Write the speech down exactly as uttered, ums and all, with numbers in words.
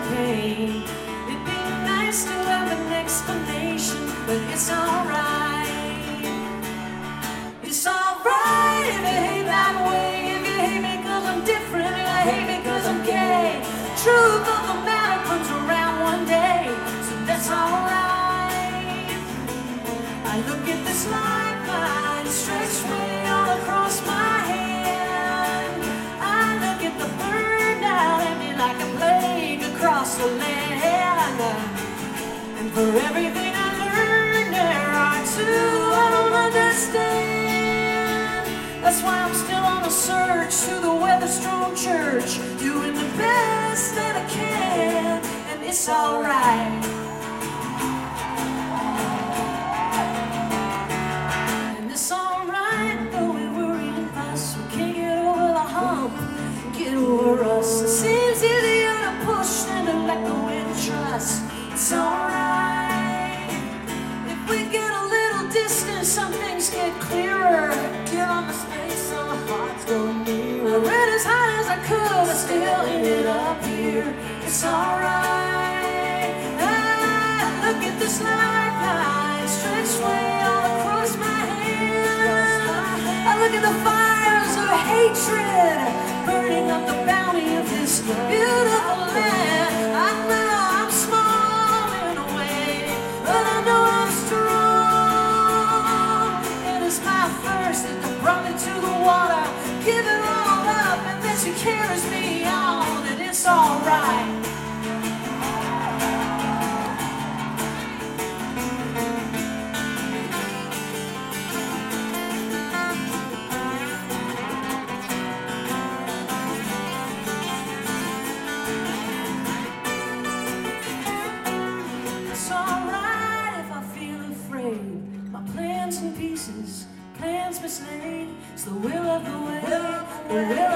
pain. It'd be nice to have an explanation, but it's alright. It's alright if you hate that way. If you hate me cause I'm different, if you hate me cause I'm gay. Truth of the matter comes around one day, so that's alright. I look at this lifeline stretched way all across my hand. I look at the burned out empty like a plague across the land. And for everything I learned there are two I don't understand. That's why I'm still on a search through the weather-strewn church, doing the best that I can, and it's alright. And it's alright, though we worry and fuss, we can't get over the hump, get over us. It seems easier to push than to let go and trust. It's alright. If we get a little distance, some things get clearer. Give on the space so our hearts go nearer. I ran as high as I could, I still ended up here. It's alright. I look at this lifeline stretched way all across my hand. I look at the fires of hatred burning up the bounty of this beautiful land. I know I'm small in a way, but I know I'm strong. And it's my thirst that brought me to the water. Give it all up, and then she carries me on, and it's alright. It's alright if I feel afraid. My plans in pieces, plans mislaid. It's the will of the way, the will